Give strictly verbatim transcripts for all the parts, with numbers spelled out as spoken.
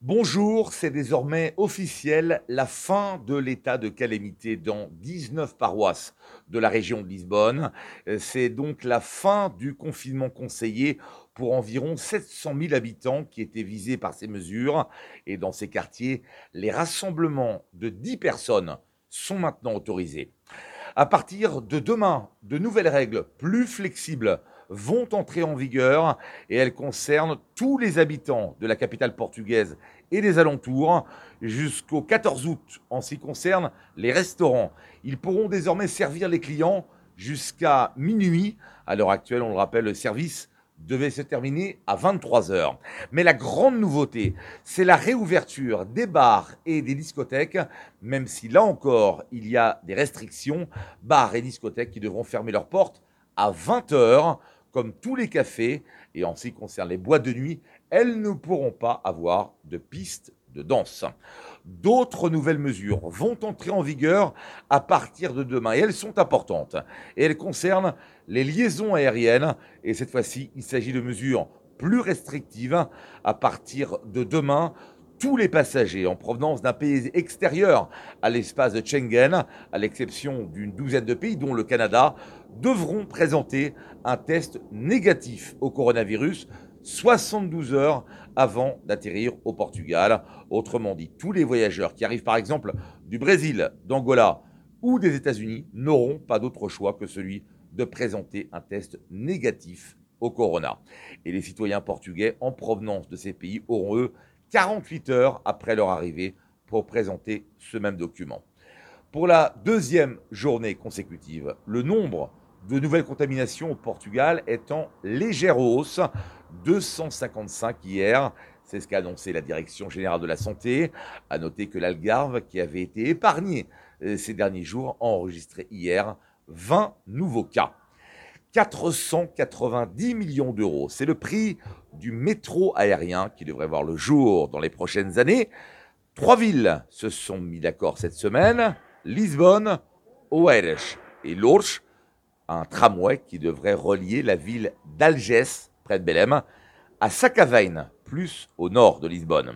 Bonjour, c'est désormais officiel, la fin de l'état de calamité dans dix-neuf paroisses de la région de Lisbonne. Heu, c'est donc la fin du confinement conseillé pour environ sept cent mille habitants qui étaient visés par ces mesures et dans ces quartiers, les rassemblements de dix personnes sont maintenant autorisés. À partir de demain, de nouvelles règles plus flexibles vont entrer en vigueur et elles concernent tous les habitants de la capitale portugaise et des alentours jusqu'au quatorze août. En ce qui concerne les restaurants, ils pourront désormais servir les clients jusqu'à minuit. À l'heure actuelle, on le rappelle, le service devait se terminer à vingt-trois heures. Mais la grande nouveauté, c'est la réouverture des bars et des discothèques, même si là encore, il y a des restrictions, bars et discothèques qui devront fermer leurs portes à vingt heures, comme tous les cafés. Et en ce qui concerne les boîtes de nuit, elles ne pourront pas avoir de pistes de danse. D'autres nouvelles mesures vont entrer en vigueur à partir de demain et elles sont importantes. Et elles concernent les liaisons aériennes et cette fois-ci, il s'agit de mesures plus restrictives. À partir de demain, tous les passagers en provenance d'un pays extérieur à l'espace de Schengen, à l'exception d'une douzaine de pays, dont le Canada, devront présenter un test négatif au coronavirus soixante-douze heures avant d'atterrir au Portugal. Autrement dit, tous les voyageurs qui arrivent par exemple du Brésil, d'Angola ou des États-Unis n'auront pas d'autre choix que celui de présenter un test négatif au corona. Et les citoyens portugais en provenance de ces pays auront, eux, quarante-huit heures après leur arrivée pour présenter ce même document. Pour la deuxième journée consécutive, le nombre de nouvelles contaminations au Portugal est en légère hausse, deux cent cinquante-cinq hier. C'est ce qu'a annoncé la Direction générale de la santé. À noter que l'Algarve, qui avait été épargné euh, ces derniers jours, a enregistré hier vingt nouveaux cas. quatre cent quatre-vingt-dix millions d'euros, c'est le prix du métro aérien qui devrait voir le jour dans les prochaines années. Trois villes se sont mis d'accord cette semaine, Lisbonne, Oeiras et Lourdes, un tramway qui devrait relier la ville d'Algés, près de Belém, à Sacavém, plus au nord de Lisbonne.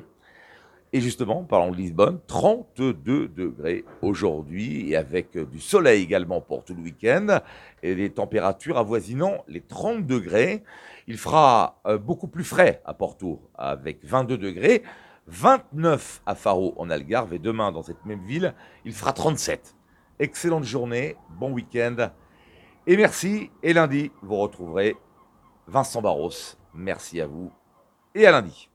Et justement, parlons de Lisbonne, trente-deux degrés aujourd'hui et avec du soleil également pour tout le week-end et des températures avoisinant les trente degrés. Il fera euh, beaucoup plus frais à Porto avec vingt-deux degrés, vingt-neuf à Faro en Algarve et demain dans cette même ville, il fera trente-sept. Excellente journée, bon week-end et merci. Et lundi, vous retrouverez Vincent Barros. Merci à vous et à lundi.